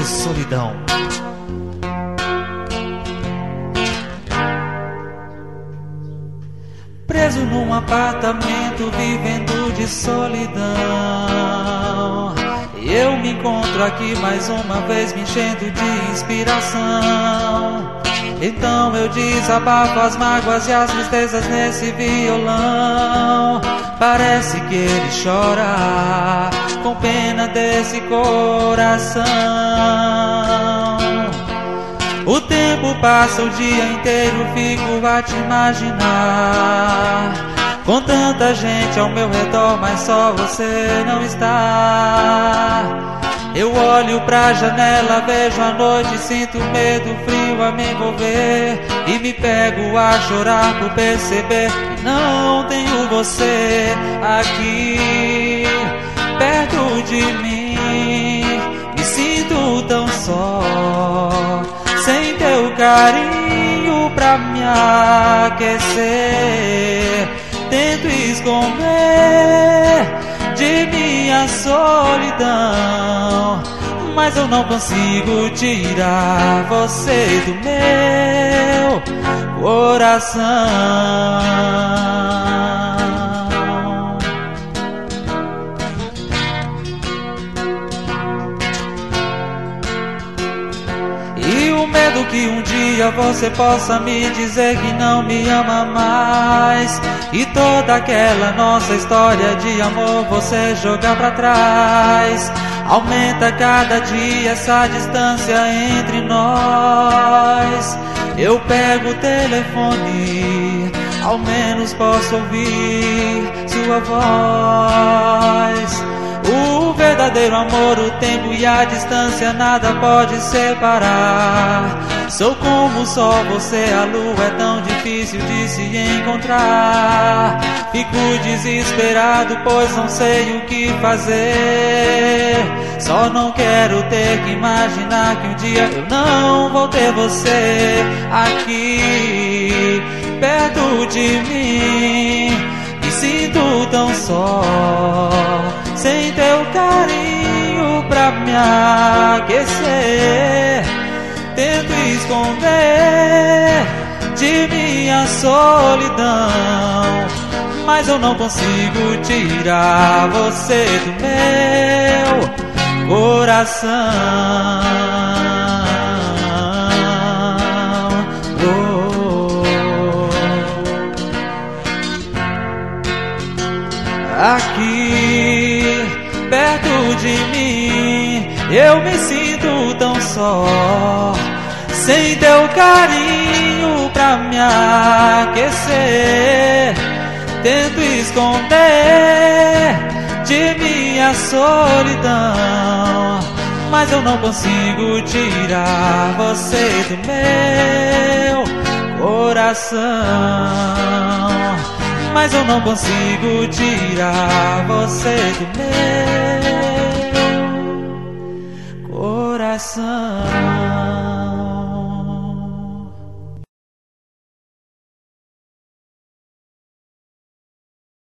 solidão. Preso num apartamento, vivendo de solidão. Eu me encontro aqui mais uma vez, me enchendo de inspiração. Então eu desabafo as mágoas e as tristezas nesse violão. Parece que ele chora com pena desse coração. O tempo passa o dia inteiro, fico a te imaginar, com tanta gente ao meu redor, mas só você não está. Eu olho pra janela, vejo a noite, sinto medo, frio a me envolver, e me pego a chorar por perceber que não tenho você aqui perto de mim. Me sinto tão só, sem teu carinho pra me aquecer. Tento esconder de minha solidão, mas eu não consigo tirar você do meu coração. E o medo que um dia você possa me dizer que não me ama mais, e toda aquela nossa história de amor você jogar pra trás. Aumenta cada dia essa distância entre nós. Eu pego o telefone, ao menos posso ouvir sua voz. O verdadeiro amor, o tempo e a distância nada pode separar. Sou como só você, a lua é tão difícil de se encontrar. Fico desesperado, pois não sei o que fazer. Só não quero ter que imaginar que um dia eu não vou ter você aqui perto de mim. Me sinto tão só, sem teu carinho pra me aquecer. Tento esconder de minha solidão, mas eu não consigo tirar você do meu coração. Aqui perto de mim eu me sinto tão só, sem teu carinho pra me aquecer. Tento esconder de minha solidão, mas eu não consigo tirar você do meu coração. Mas eu não consigo tirar você do meu coração.